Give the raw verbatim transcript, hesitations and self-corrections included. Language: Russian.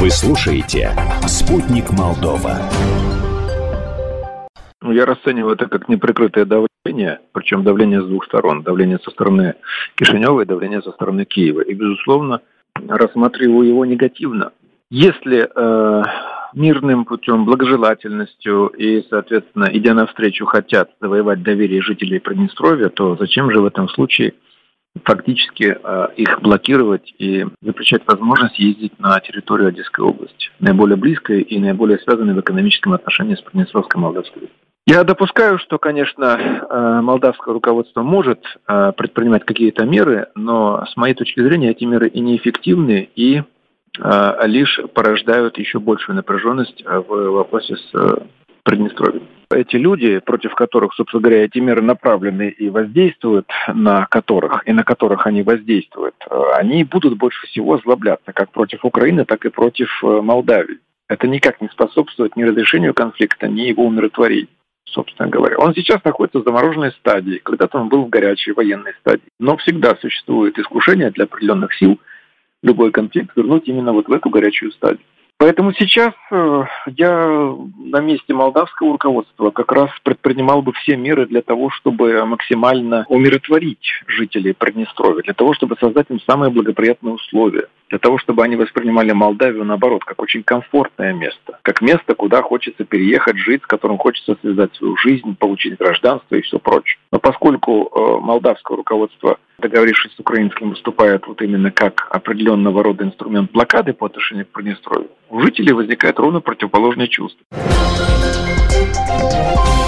Вы слушаете «Спутник Молдова». Ну, я расцениваю это как неприкрытое давление, причем давление с двух сторон. Давление со стороны Кишинева и давление со стороны Киева. И, безусловно, рассматриваю его негативно. Если э, мирным путем, благожелательностью и, соответственно, идя навстречу, хотят завоевать доверие жителей Приднестровья, то зачем же в этом случае фактически э, их блокировать и запрещать возможность ездить на территорию Одесской области, наиболее близкой и наиболее связанной в экономическом отношении с Приднестровской Молдавской Республикой. Я допускаю, что, конечно, молдавское руководство может предпринимать какие-то меры, но с моей точки зрения эти меры и неэффективны, и лишь порождают еще большую напряженность в вопросе с Приднестровьем. Эти люди, против которых, собственно говоря, эти меры направлены и воздействуют, на которых, и на которых они воздействуют, они будут больше всего озлобляться как против Украины, так и против Молдавии. Это никак не способствует ни разрешению конфликта, ни его умиротворению, собственно говоря. Он сейчас находится в замороженной стадии, когда-то он был в горячей военной стадии. Но всегда существует искушение для определенных сил любой конфликт вернуть именно вот в эту горячую стадию. Поэтому сейчас э, я на месте молдавского руководства как раз предпринимал бы все меры для того, чтобы максимально умиротворить жителей Приднестровья, для того, чтобы создать им самые благоприятные условия, для того, чтобы они воспринимали Молдавию, наоборот, как очень комфортное место, как место, куда хочется переехать, жить, с которым хочется связать свою жизнь, получить гражданство и все прочее. Но поскольку э, молдавское руководство, договорившись с украинским, выступает вот именно как определенного рода инструмент блокады по отношению к Приднестровью, у жителей возникает ровно противоположное чувство.